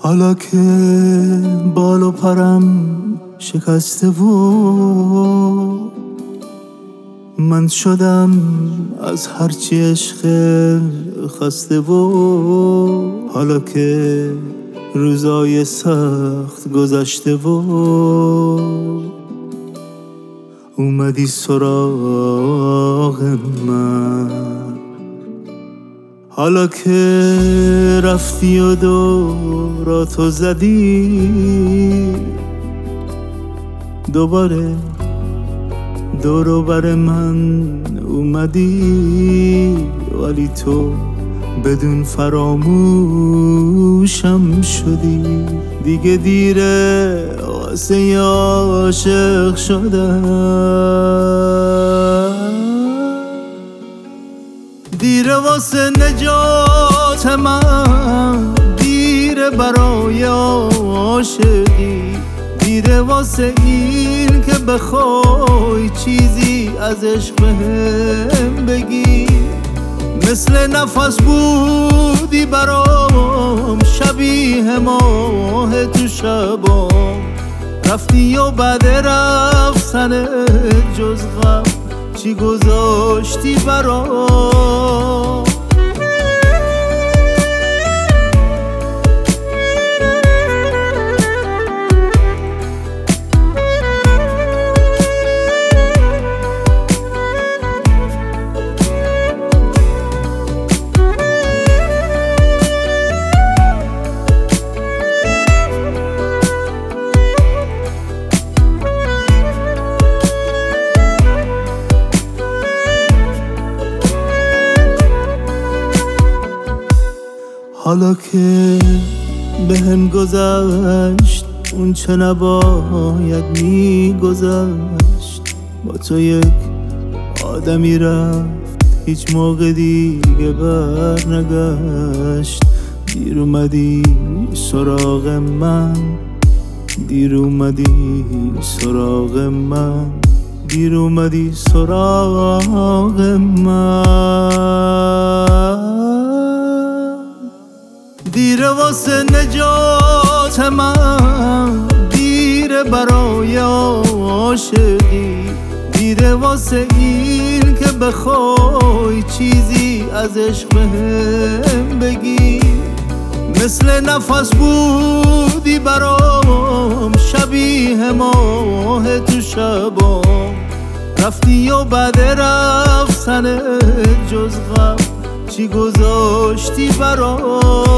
حالا که بال و پرم شکسته و من شدم از هرچی عشق خسته و حالا که روزای سخت گذشته و اومدی سراغ من، حالا که رفتی و دوراتو زدی دوباره دورو بر من اومدی، ولی تو بدون فراموشم شدی. دیگه دیره واسه عاشق شدن، دیره واسه نجات من، دیره برای عاشقی، دیره واسه این که بخوای چیزی از عشق بهم بگی. مثل نفس بودی برام، شبیه ماه تو شبام، رفتی و بعد رفتن جز غم چی گذاشتی برام. حالا که بهم گذشت اون چه نباید میگذشت، با تو یک آدمی رفت هیچ موقع دیگه بر نگشت. دیر اومدی سراغ من، دیر اومدی سراغ من، دیر اومدی سراغ من. دیره واسه نجات من، دیره برای عاشقی، دیره واسه این که بخوای چیزی از عشق بهم بگی. مثل نفس بودی برام، شبیه ماه تو شبام، رفتی و بعد رفتن جز غم چی گذاشتی برام.